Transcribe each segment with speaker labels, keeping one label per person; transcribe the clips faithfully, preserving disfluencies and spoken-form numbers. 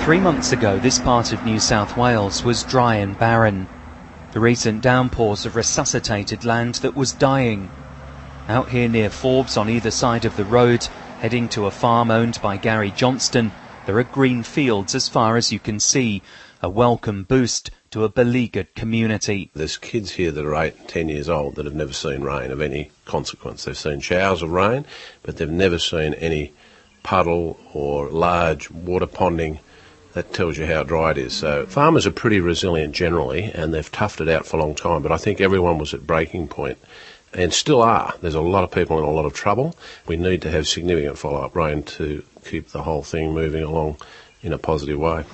Speaker 1: Three months ago, this part of New South Wales was dry and barren. The recent downpours have resuscitated land that was dying. Out here near Forbes, on either side of the road, heading to a farm owned by Gary Johnston, there are green fields as far as you can see, a welcome boost to a beleaguered community.
Speaker 2: There's kids here that are eight and ten years old that have never seen rain of any consequence. They've seen showers of rain, but they've never seen any puddle or large water ponding. That tells you how dry it is. So farmers are pretty resilient generally, and they've toughed it out for a long time, but I think everyone was at breaking point, and still are. There's a lot of people in a lot of trouble. We need to have significant follow-up rain to keep the whole thing moving along in a positive way.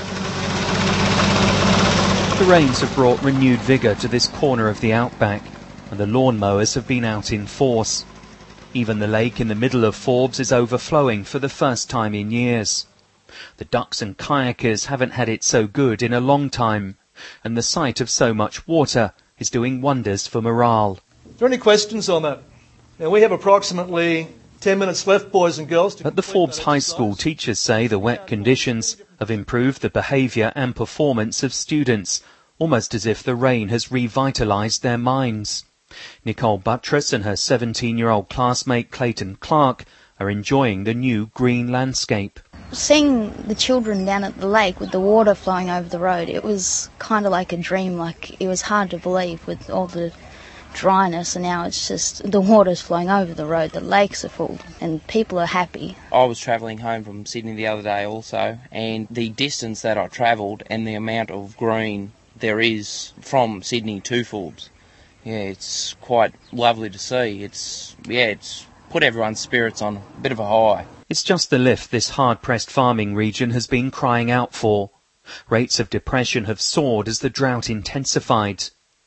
Speaker 1: The rains have brought renewed vigour to this corner of the outback, and the lawnmowers have been out in force. Even the lake in the middle of Forbes is overflowing for the first time in years. The ducks and kayakers haven't had it so good in a long time, and the sight of so much water is doing wonders for morale.
Speaker 3: Are there any questions on that? Now, we have approximately ten minutes left, boys and girls.
Speaker 1: At the Forbes High School, teachers say the wet conditions have improved the behaviour and performance of students, almost as if the rain has revitalised their minds. Nicole Buttress and her seventeen-year-old classmate Clayton Clark are enjoying the new green landscape.
Speaker 4: Seeing the children down at the lake with the water flowing over the road, it was kind of like a dream. Like, it was hard to believe with all the dryness, and now it's just the water's flowing over the road, the lakes are full, and people are happy.
Speaker 5: I was travelling home from Sydney the other day also, and the distance that I travelled and the amount of green there is from Sydney to Forbes, yeah, it's quite lovely to see. It's, yeah, it's put everyone's spirits on a bit of a high.
Speaker 1: It's just the lift this hard-pressed farming region has been crying out for. Rates of depression have soared as the drought intensified.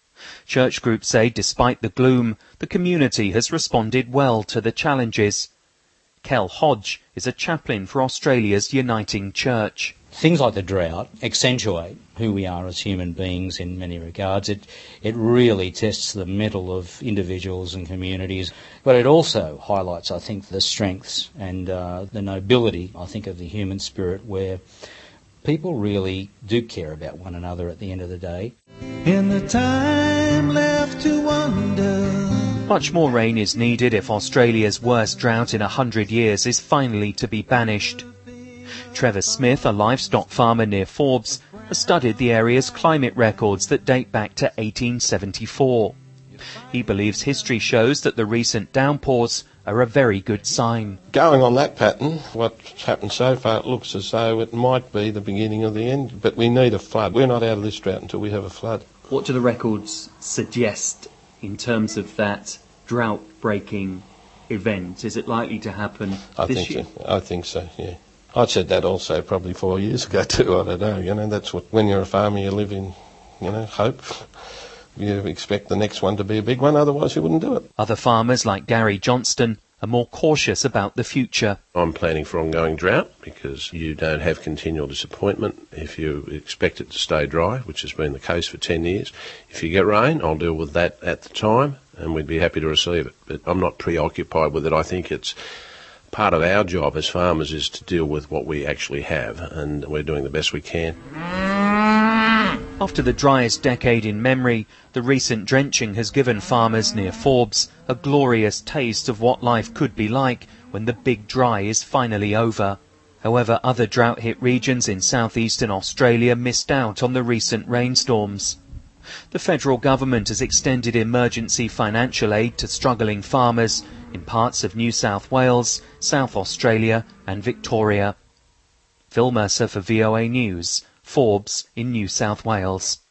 Speaker 1: Church groups say despite the gloom, the community has responded well to the challenges. Kel Hodge is a chaplain for Australia's Uniting Church.
Speaker 6: Things like the drought accentuate who we are as human beings in many regards. It it really tests the mettle of individuals and communities, but it also highlights, I think, the strengths and uh, the nobility, I think, of the human spirit, where people really do care about one another at the end of the day.
Speaker 7: In the time left to wonder.
Speaker 1: Much more rain is needed if Australia's worst drought in a hundred years is finally to be banished. Trevor Smith, a livestock farmer near Forbes, has studied the area's climate records that date back to eighteen seventy-four. He believes history shows that the recent downpours are a very good sign.
Speaker 2: Going on that pattern, what's happened so far, it looks as though it might be the beginning of the end, but we need a flood. We're not out of this drought until we have a flood.
Speaker 8: What do the records suggest in terms of that drought-breaking event? Is it likely to happen
Speaker 2: I
Speaker 8: this
Speaker 2: think
Speaker 8: year?
Speaker 2: So. I think so, yeah. I said that also probably four years ago too, I don't know, you know, that's what, when you're a farmer you live in, you know, hope. You expect the next one to be a big one, otherwise you wouldn't do it.
Speaker 1: Other farmers like Gary Johnston are more cautious about the future.
Speaker 2: I'm planning for ongoing drought because you don't have continual disappointment if you expect it to stay dry, which has been the case for ten years. If you get rain, I'll deal with that at the time and we'd be happy to receive it. But I'm not preoccupied with it. I think it's part of our job as farmers is to deal with what we actually have, and we're doing the best we can.
Speaker 1: After the driest decade in memory, the recent drenching has given farmers near Forbes a glorious taste of what life could be like when the big dry is finally over. However, other drought-hit regions in southeastern Australia missed out on the recent rainstorms. The federal government has extended emergency financial aid to struggling farmers in parts of New South Wales, South Australia and Victoria. Phil Mercer for V O A News, Forbes in New South Wales.